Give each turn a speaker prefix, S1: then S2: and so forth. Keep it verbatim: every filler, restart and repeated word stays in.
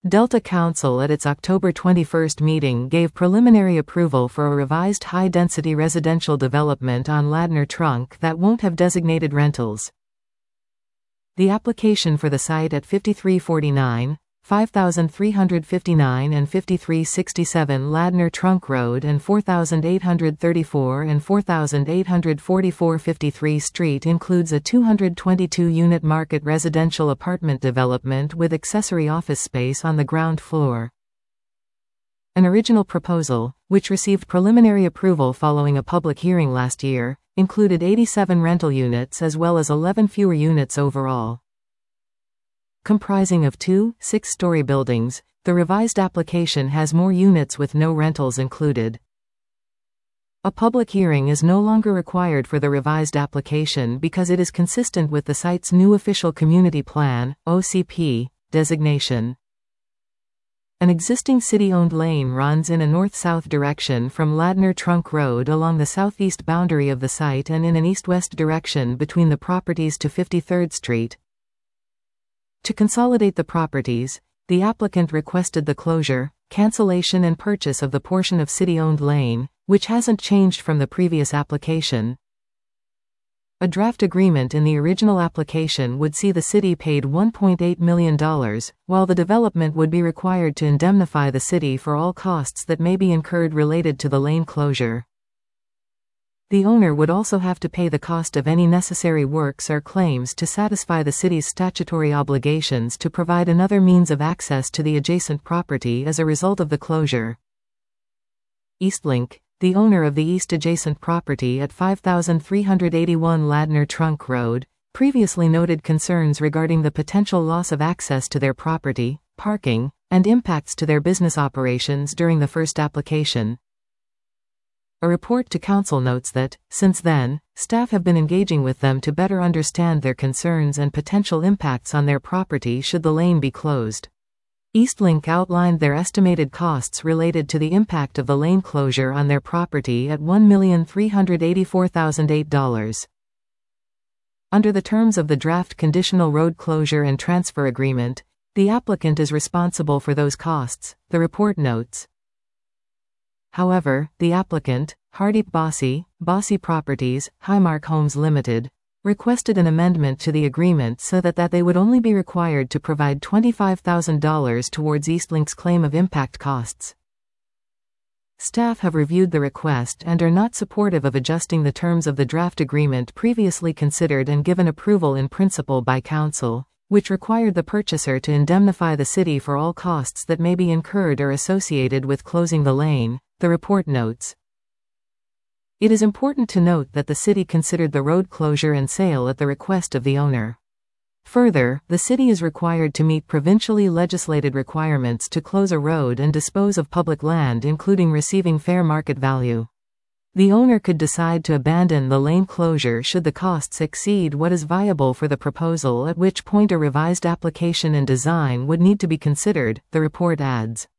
S1: Delta Council at its October twenty-first meeting gave preliminary approval for a revised high-density residential development on Ladner Trunk that won't have designated rentals. The application for the site at fifty-three forty-nine, five thousand three hundred fifty-nine and fifty-three sixty-seven Ladner Trunk Road and four thousand eight hundred thirty-four and four thousand eight hundred forty-four fifty-three Street includes a two hundred twenty-two unit market residential apartment development with accessory office space on the ground floor. An original proposal, which received preliminary approval following a public hearing last year, included eighty-seven rental units as well as eleven fewer units overall. Comprising of two, six-story buildings, the revised application has more units with no rentals included. A public hearing is no longer required for the revised application because it is consistent with the site's new Official Community Plan (O C P) designation. An existing city-owned lane runs in a north-south direction from Ladner Trunk Road along the southeast boundary of the site and in an east-west direction between the properties to fifty-third Street. To consolidate the properties, the applicant requested the closure, cancellation and purchase of the portion of city-owned lane, which hasn't changed from the previous application. A draft agreement in the original application would see the city paid one point eight million dollars, while the development would be required to indemnify the city for all costs that may be incurred related to the lane closure. The owner would also have to pay the cost of any necessary works or claims to satisfy the city's statutory obligations to provide another means of access to the adjacent property as a result of the closure. Eastlink, the owner of the east adjacent property at five thousand three hundred eighty-one Ladner Trunk Road, previously noted concerns regarding the potential loss of access to their property, parking, and impacts to their business operations during the first application. A report to Council notes that, since then, staff have been engaging with them to better understand their concerns and potential impacts on their property should the lane be closed. Eastlink outlined their estimated costs related to the impact of the lane closure on their property at one million three hundred eighty-four thousand eight dollars. Under the terms of the draft Conditional Road Closure and Transfer Agreement, the applicant is responsible for those costs, the report notes. However, the applicant, Hardeep Bossy, Bossy Properties, Highmark Homes Limited, requested an amendment to the agreement so that, that they would only be required to provide twenty-five thousand dollars towards Eastlink's claim of impact costs. Staff have reviewed the request and are not supportive of adjusting the terms of the draft agreement previously considered and given approval in principle by Council, which required the purchaser to indemnify the city for all costs that may be incurred or associated with closing the lane, the report notes. It is important to note that the city considered the road closure and sale at the request of the owner. Further, the city is required to meet provincially legislated requirements to close a road and dispose of public land, including receiving fair market value. The owner could decide to abandon the lane closure should the costs exceed what is viable for the proposal, at which point a revised application and design would need to be considered, the report adds.